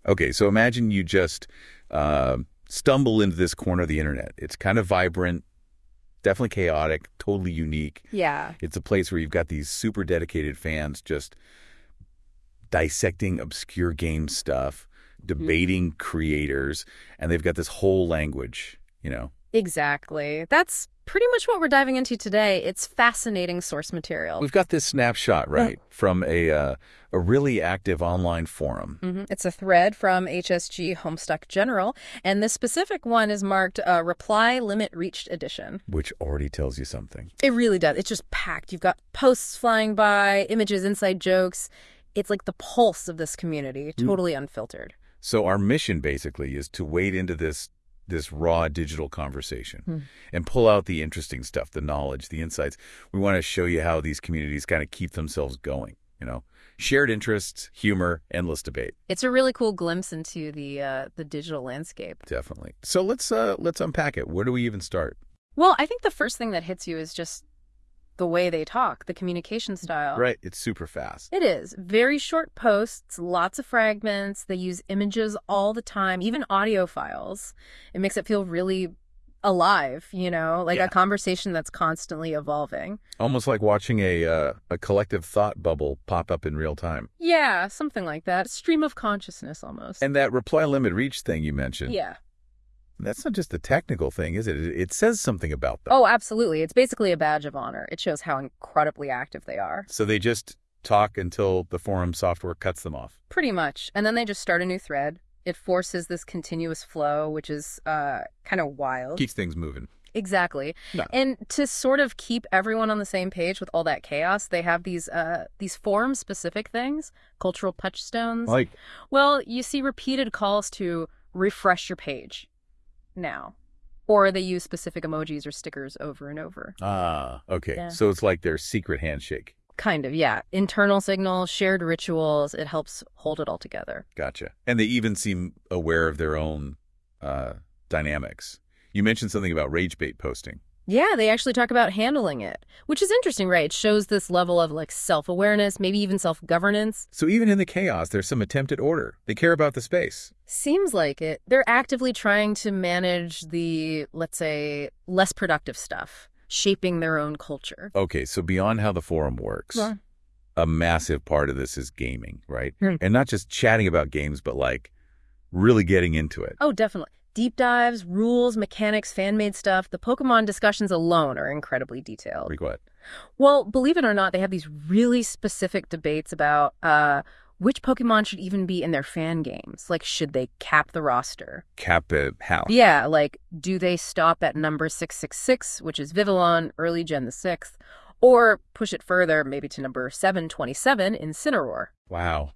Okay, so imagine you just stumble into this corner of the internet. It's kind of vibrant, definitely chaotic, totally unique. Yeah. It's a place where you've got these super dedicated fans just dissecting obscure game stuff, debating creators, and they've got this whole language, you know. Exactly. That's pretty much what we're diving into today. It's fascinating source material. We've got this snapshot, right, from a really active online forum. It's a thread from HSG Homestuck General, and this specific one is marked Reply Limit Reached Edition. Which already tells you something. It really does. It's just packed. You've got posts flying by, images, inside jokes. It's like the pulse of this community, totally unfiltered. So our mission, basically, is to wade into this raw digital conversation and pull out the interesting stuff, the knowledge, the insights. We want to show you how these communities kind of keep themselves going, you know. Shared interests, humor, endless debate. It's a really cool glimpse into the digital landscape. Definitely. So let's unpack it. Where do we even start? Well, I think the first thing that hits you is just the way they talk, the communication style. Right. It's super fast. It is. Very short posts, lots of fragments. They use images all the time, even audio files. It makes it feel really alive, you know, like a conversation that's constantly evolving. Almost like watching a collective thought bubble pop up in real time. Yeah, something like that. Stream of consciousness almost. And that reply limit reach thing you mentioned. Yeah. That's not just a technical thing, is it? It says something about them. Oh, absolutely. It's basically a badge of honor. It shows how incredibly active they are. So they just talk until the forum software cuts them off. Pretty much. And then they just start a new thread. It forces this continuous flow, which is kind of wild. Keeps things moving. Exactly. No. And to sort of keep everyone on the same page with all that chaos, they have these forum-specific things, cultural touchstones. Like? Well, you see repeated calls to refresh your page now. Or they use specific emojis or stickers over and over. Ah, okay. Yeah. So it's like their secret handshake. Kind of, yeah. Internal signals, shared rituals. It helps hold it all together. Gotcha. And they even seem aware of their own dynamics. You mentioned something about rage bait posting. Yeah, they actually talk about handling it, which is interesting, right? It shows this level of like self-awareness, maybe even self-governance. So even in the chaos, there's some attempt at order. They care about the space. Seems like it. They're actively trying to manage the, let's say, less productive stuff, shaping their own culture. Okay, so beyond how the forum works, a massive part of this is gaming, right? And not just chatting about games, but like really getting into it. Oh, definitely. Deep dives, rules, mechanics, fan-made stuff. The Pokemon discussions alone are incredibly detailed. Like what? Well, believe it or not, they have these really specific debates about which Pokemon should even be in their fan games. Like, should they cap the roster? Cap it how? Yeah, like, do they stop at number 666, which is Vivillon, early gen the 6th, or push it further, maybe to number 727, Incineroar? Wow.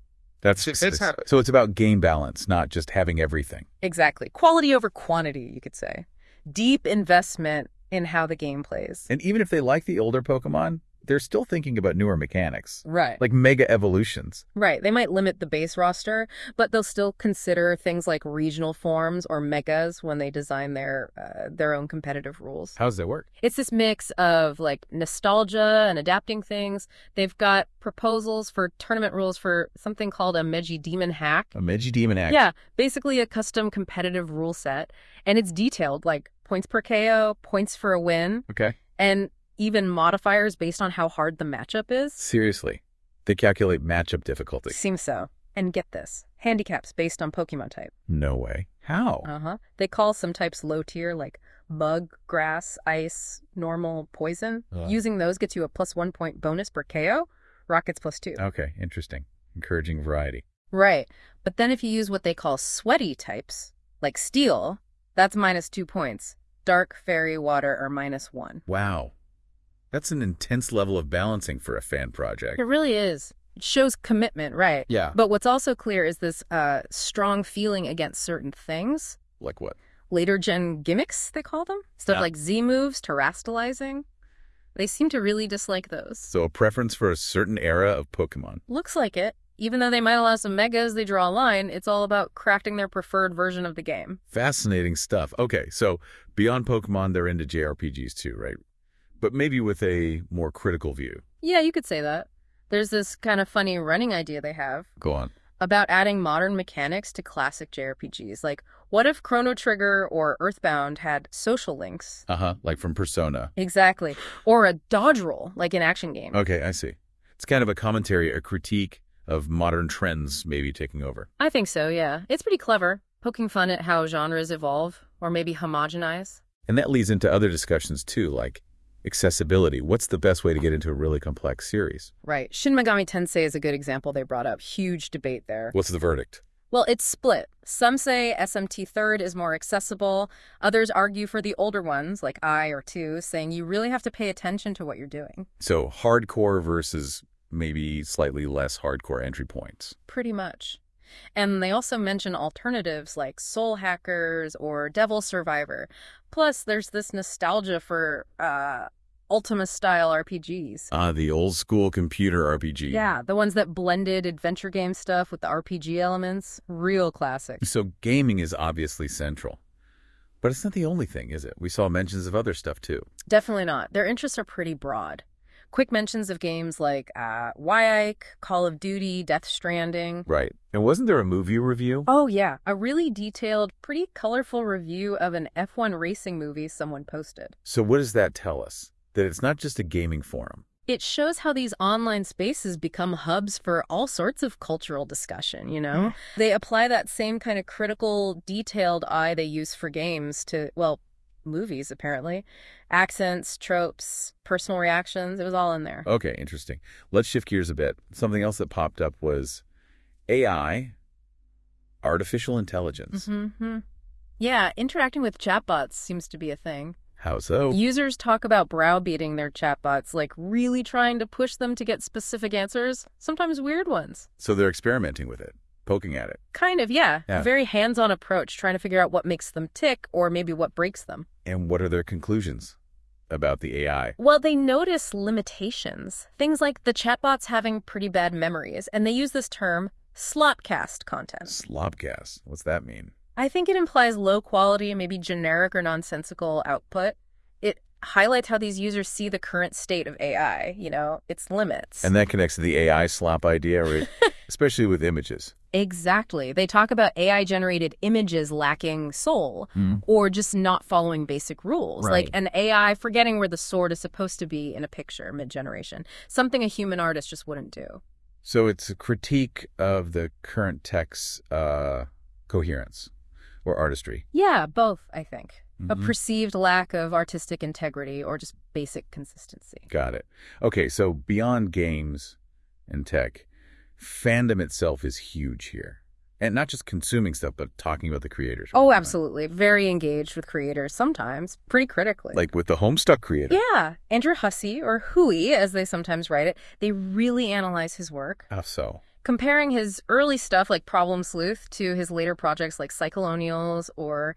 So it's about game balance, not just having everything. Exactly. Quality over quantity, you could say. Deep investment in how the game plays. And even if they like the older Pokemon, they're still thinking about newer mechanics. Right. Like mega evolutions. Right. They might limit the base roster, but they'll still consider things like regional forms or megas when they design their own competitive rules. How does that work? It's this mix of like nostalgia and adapting things. They've got proposals for tournament rules for something called a Meiji Demon Hack. A Meiji Demon Hack? Yeah. Basically a custom competitive rule set. And it's detailed, like points per KO, points for a win. Okay. And even modifiers based on how hard the matchup is. Seriously. They calculate matchup difficulty. Seems so. And get this. Handicaps based on Pokemon type. No way. How? They call some types low tier, like bug, grass, ice, normal, poison. Using those gets you a +1 point bonus per KO. Rockets +2. Okay, interesting. Encouraging variety. Right. But then if you use what they call sweaty types, like steel, that's -2 points. Dark, fairy, water are -1. Wow. That's an intense level of balancing for a fan project. It really is. It shows commitment, right? Yeah. But what's also clear is this strong feeling against certain things. Like what? Later gen gimmicks, they call them. Stuff like Z moves, terastallizing. They seem to really dislike those. So a preference for a certain era of Pokemon. Looks like it. Even though they might allow some megas, they draw a line. It's all about crafting their preferred version of the game. Fascinating stuff. Okay, so beyond Pokemon, they're into JRPGs too, right? But maybe with a more critical view. Yeah, you could say that. There's this kind of funny running idea they have. Go on. about adding modern mechanics to classic JRPGs. Like, what if Chrono Trigger or Earthbound had social links? Like from Persona. Exactly. Or a dodge roll, like in action games. Okay, I see. It's kind of a commentary, a critique of modern trends maybe taking over. I think so, yeah. It's pretty clever, poking fun at how genres evolve or maybe homogenize. And that leads into other discussions too, like accessibility. What's the best way to get into a really complex series? Right. Shin Megami Tensei is a good example they brought up. Huge debate there. What's the verdict? Well, it's split. Some say SMT Third is more accessible. Others argue for the older ones, like I or 2, saying you really have to pay attention to what you're doing. So hardcore versus maybe slightly less hardcore entry points. Pretty much. And they also mention alternatives like Soul Hackers or Devil Survivor. Plus, there's this nostalgia for Ultima-style RPGs. The old-school computer RPG. Yeah, the ones that blended adventure game stuff with the RPG elements. Real classic. So gaming is obviously central. But it's not the only thing, is it? We saw mentions of other stuff, too. Definitely not. Their interests are pretty broad. Quick mentions of games like Wyike, Call of Duty, Death Stranding. Right. And wasn't there a movie review? Oh, yeah. A really detailed, pretty colorful review of an F1 racing movie someone posted. So what does that tell us? That it's not just a gaming forum. It shows how these online spaces become hubs for all sorts of cultural discussion, you know? They apply that same kind of critical, detailed eye they use for games to, well, movies, apparently. Accents, tropes, personal reactions, it was all in there. Okay, interesting. Let's shift gears a bit. Something else that popped up was AI, artificial intelligence. Mm-hmm. Yeah, interacting with chatbots seems to be a thing. How so? Users talk about browbeating their chatbots, like really trying to push them to get specific answers, sometimes weird ones. So they're experimenting with it, poking at it. Kind of, yeah. A very hands-on approach, trying to figure out what makes them tick or maybe what breaks them. And what are their conclusions about the AI? Well, they notice limitations. Things like the chatbots having pretty bad memories, and they use this term, slopcast content. Slopcast? What's that mean? I think it implies low quality, maybe generic or nonsensical output. It highlights how these users see the current state of AI, you know, its limits. And that connects to the AI slop idea, right? Especially with images. Exactly. They talk about AI-generated images lacking soul or just not following basic rules. Right. Like an AI forgetting where the sword is supposed to be in a picture mid-generation. Something a human artist just wouldn't do. So it's a critique of the current tech's coherence or artistry. Yeah, both, I think. A perceived lack of artistic integrity or just basic consistency. Got it. Okay, so beyond games and tech, fandom itself is huge here. And not just consuming stuff, but talking about the creators. Oh, absolutely. Very engaged with creators, sometimes pretty critically. Like with the Homestuck creator. Yeah. Andrew Hussey, or Hui, as they sometimes write it, they really analyze his work. How so? Comparing his early stuff like Problem Sleuth to his later projects like Cyclonials or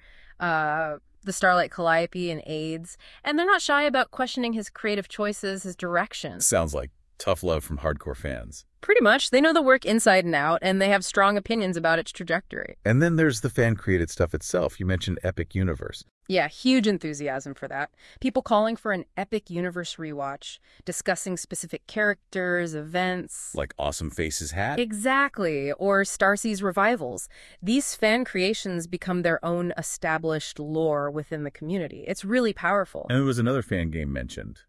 the Starlight Calliope and AIDS. And they're not shy about questioning his creative choices, his direction. Sounds like tough love from hardcore fans. Pretty much. They know the work inside and out, and they have strong opinions about its trajectory. And then there's the fan-created stuff itself. You mentioned Epic Universe. Yeah, huge enthusiasm for that. People calling for an Epic Universe rewatch, discussing specific characters, events. Like Awesome Faces hat? Exactly, or Starsea's revivals. These fan creations become their own established lore within the community. It's really powerful. And there was another fan game mentioned.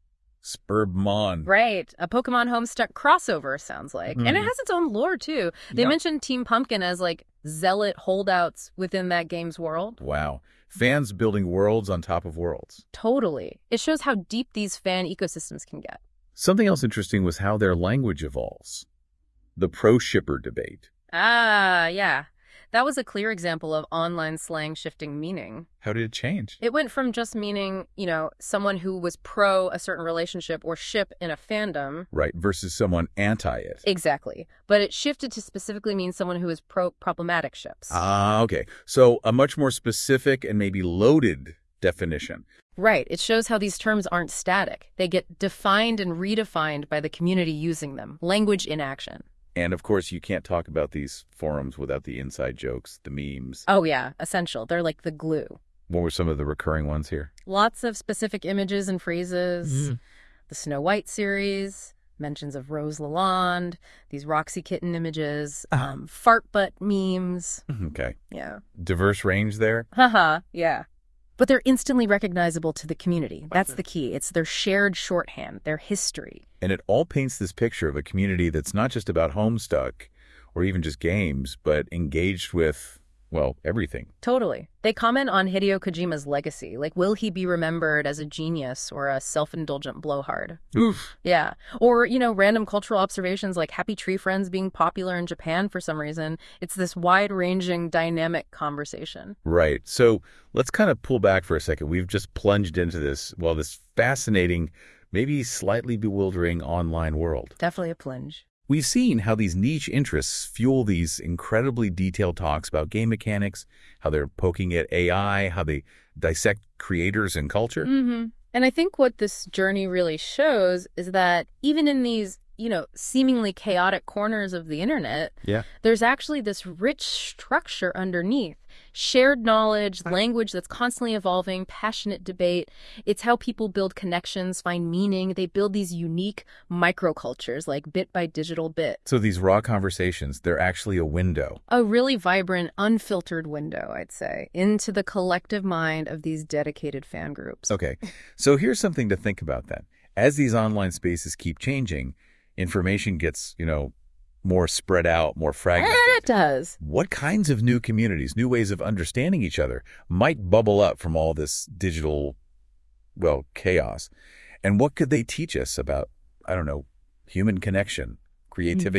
Spurbmon. Right. A Pokemon Homestuck crossover, sounds like. And it has its own lore, too. They mentioned Team Pumpkin as, like, zealot holdouts within that game's world. Wow. Fans building worlds on top of worlds. Totally. It shows how deep these fan ecosystems can get. Something else interesting was how their language evolves. The pro-shipper debate. Ah, yeah. That was a clear example of online slang shifting meaning. How did it change? It went from just meaning, you know, someone who was pro a certain relationship or ship in a fandom. Right, versus someone anti it. Exactly. But it shifted to specifically mean someone who is pro-problematic ships. Ah, okay. So a much more specific and maybe loaded definition. Right. It shows how these terms aren't static. They get defined and redefined by the community using them. Language in action. And, of course, you can't talk about these forums without the inside jokes, the memes. Oh, yeah. Essential. They're like the glue. What were some of the recurring ones here? Lots of specific images and phrases. The Snow White series, mentions of Rose Lalonde, these Roxy Kitten images, fart butt memes. Okay. Yeah. Diverse range there? Haha, yeah. But they're instantly recognizable to the community. That's the key. It's their shared shorthand, their history. And it all paints this picture of a community that's not just about Homestuck or even just games, but engaged with, well, everything. Totally. They comment on Hideo Kojima's legacy. Like, will he be remembered as a genius or a self-indulgent blowhard? Oof. Yeah. Or, random cultural observations like Happy Tree Friends being popular in Japan for some reason. It's this wide-ranging, dynamic conversation. Right. So let's kind of pull back for a second. We've just plunged into this fascinating, maybe slightly bewildering online world. Definitely a plunge. We've seen how these niche interests fuel these incredibly detailed talks about game mechanics, how they're poking at AI, how they dissect creators and culture. Mm-hmm. And I think what this journey really shows is that even in these, seemingly chaotic corners of the internet, there's actually this rich structure underneath. Shared knowledge, language that's constantly evolving, passionate debate. It's how people build connections, find meaning. They build these unique microcultures, like bit by digital bit. So these raw conversations, they're actually a window. A really vibrant, unfiltered window, I'd say, into the collective mind of these dedicated fan groups. Okay, so here's something to think about then. As these online spaces keep changing, information gets, more spread out, more fragmented. It does. What kinds of new communities, new ways of understanding each other might bubble up from all this digital, chaos? And what could they teach us about, human connection, creativity?